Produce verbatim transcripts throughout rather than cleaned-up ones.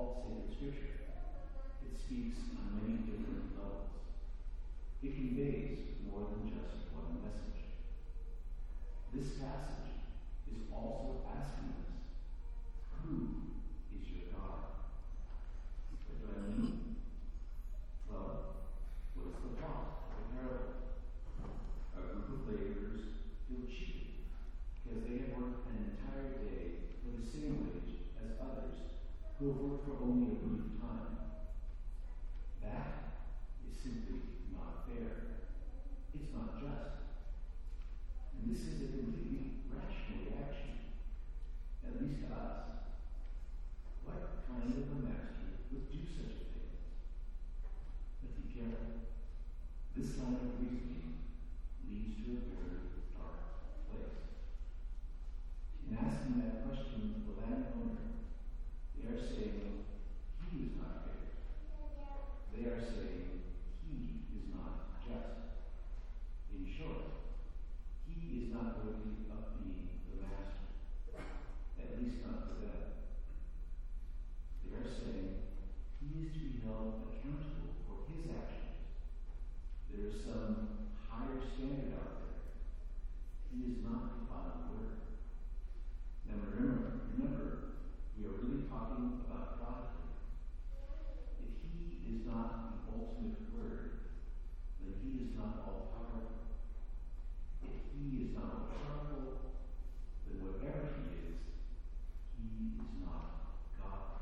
all sacred scripture. It speaks on many different levels. It conveys more than just one message. This passage is also asking us, who is your God? What do I mean? Well, what is the plot of the parable? A group of laborers feel cheated because they have worked an entire day for the same wage as others who have worked for only a brief time. That is simply not fair. It's not just. And this is a completely rational reaction, at least to us. What kind of a master would do such a thing? But be careful. This line of reasoning leads to a very dark place. In asking that question of the landowner, they are saying he is not fair. They are saying he is not just. In short, he is not worthy of being the master, at least not for them. They are saying he is to be held accountable for his actions. There is some higher standard out there. He is not the final word. Now remember, remember, we are really talking about God here. If he is not the ultimate word, then he is not all powerful. If he is not all powerful, then whatever he is, he is not God.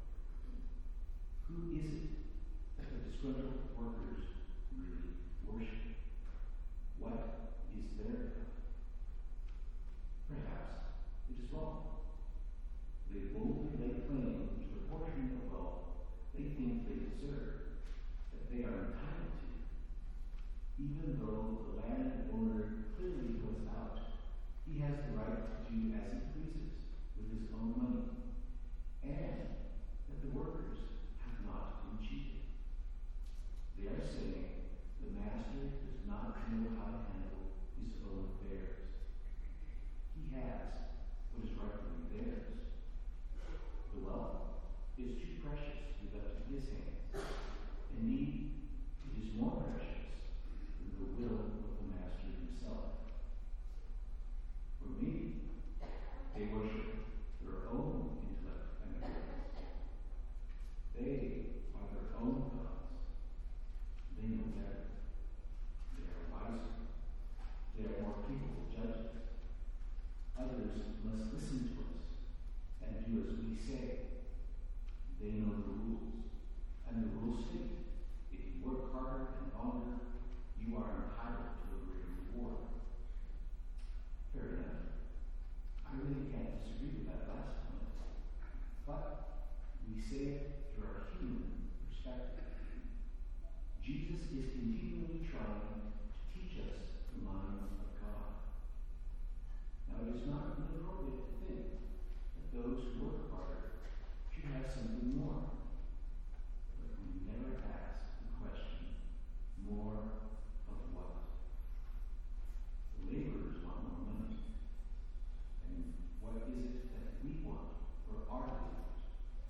Who is it that the disgruntled workers really worship? What is their God? Perhaps it is wrong. They boldly lay claim to the portion of wealth they think they deserve, that they are entitled to, even though the landowner clearly was out. He has the right to do as he pleases with his own money, and that the workers have not been cheated. They are saying the master does not know how to handle his own affairs. He has what is rightfully theirs. The wealth is too precious to be left in his hands. Indeed, it is more precious than the will of the master himself. Or maybe they worship their own intellect and abilities. They are their own gods. They know better. They are wiser. They are more capable judges. Others must listen to us and do as we say. They know the rules, and the rules state, if you work harder and longer, you are entitled to a greater reward. Fair enough. I really can't disagree with that last point. But we say it through our human perspective. Jesus is continually trying to teach us the mind of God. Now, it is not inappropriate to think that those who work harder should have something more. But we never ask the question, more of what? The laborers want more money. And what is it that we want for our labors?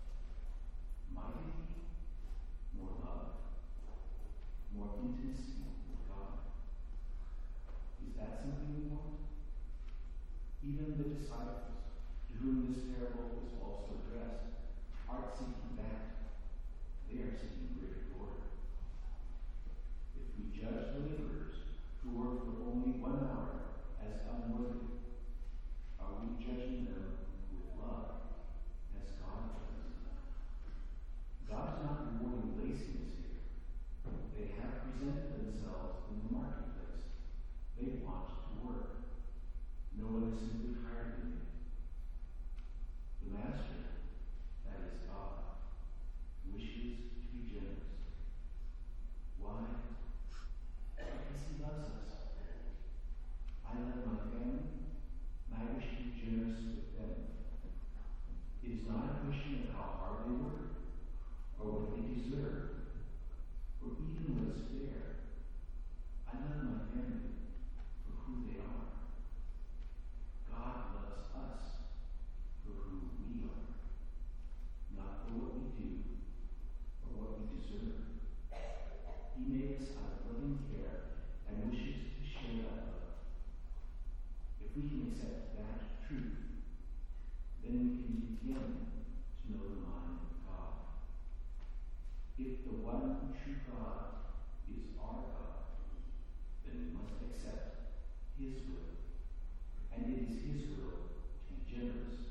Mighty, more love, more intimacy with God. Is that something we want? Even the disciples, to whom this parable is also addressed, aren't seeking that. They are seeking greater glory. If we judge the laborers who work for only one hour as unworthy, are we judging them with love as God does? God is not rewarding laziness here. They have presented themselves in the marketplace. They want to work. No one is simply hired them. The master, that is God, wishes to be generous. Why? Because he loves us. I love my family, and I wish to be generous with them. It is not a question of how hard they work, or what they deserve, or even what is fair. I love my family for who they are. God loves us for who we are, not for what we do, the one true God is our God, then we must accept his will. And it is his will to be generous